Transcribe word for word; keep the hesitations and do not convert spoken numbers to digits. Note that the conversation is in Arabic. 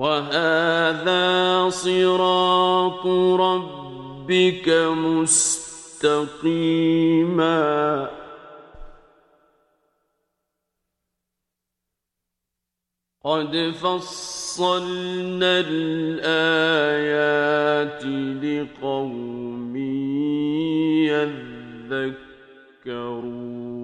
وهذا صراط ربك مستقيما قد فصلنا الآيات لقوم يذكرون